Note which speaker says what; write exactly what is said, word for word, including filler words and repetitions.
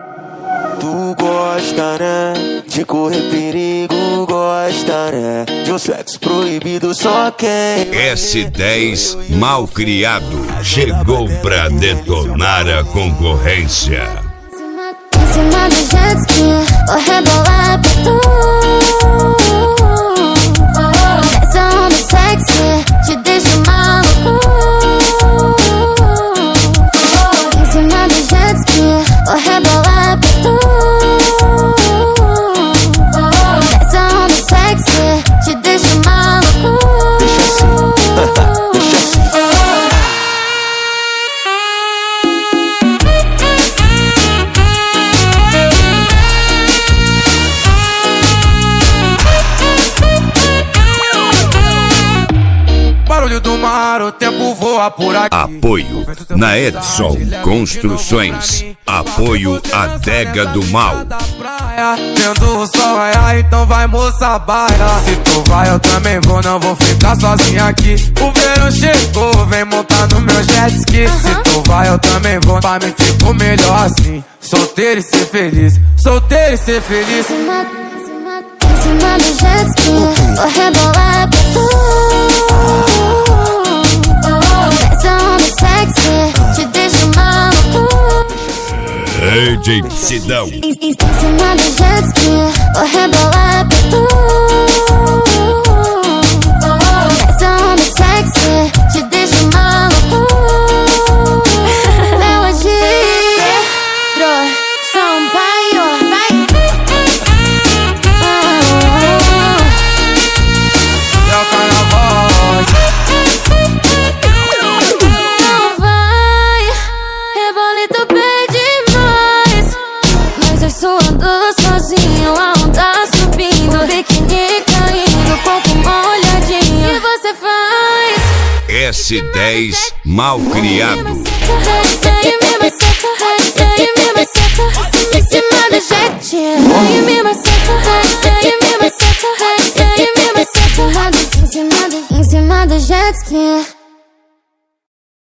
Speaker 1: Tu gosta, né? De correr perigo, gosta, né? De um sexo proibido, só quem...
Speaker 2: S dez Malcriado chegou pra detonar a concorrência.
Speaker 3: Em cima do jet ski, vou rebolar pra tu. Essa onda sexy te deixa maluco. Em cima do jet ski, vou rebolar pra tu. Essa onda sexy te deixa maluco.
Speaker 1: Deixa assim, deixa assim.
Speaker 4: Barulho do mar, o tempo voa por aqui.
Speaker 2: Apoio na Edson Construções. Apoio Adega do Mal.
Speaker 4: Tendo o sol raiar, então vai, moça, baila. Se tu vai, eu também vou, não vou ficar sozinha aqui. O verão chegou, vem montar no meu jet ski. Se tu vai, eu também vou, pra mim ficou melhor assim. Solteiro e ser feliz, solteiro e ser feliz.
Speaker 3: Em cima, em cima, em cima do jet ski, vou rebolar pra tu. Essa onda sexy te deixa maluco.
Speaker 2: D J Sidão.
Speaker 3: Em, em, em cima do jet ski, vou rebolar pra tu. Essa onda sexy te deixa maluco. Melodia, Pedro Sampaio, vai.
Speaker 4: É o carnaval.
Speaker 3: Não vai, rebolito pede mais. Mas eu suando sozinho, a onda subindo, biquíni caindo, corpo molhadinho. E você faz
Speaker 2: S dez Malcriado.
Speaker 3: e me maceta, e me maceta, em cima do jet. E me maceta.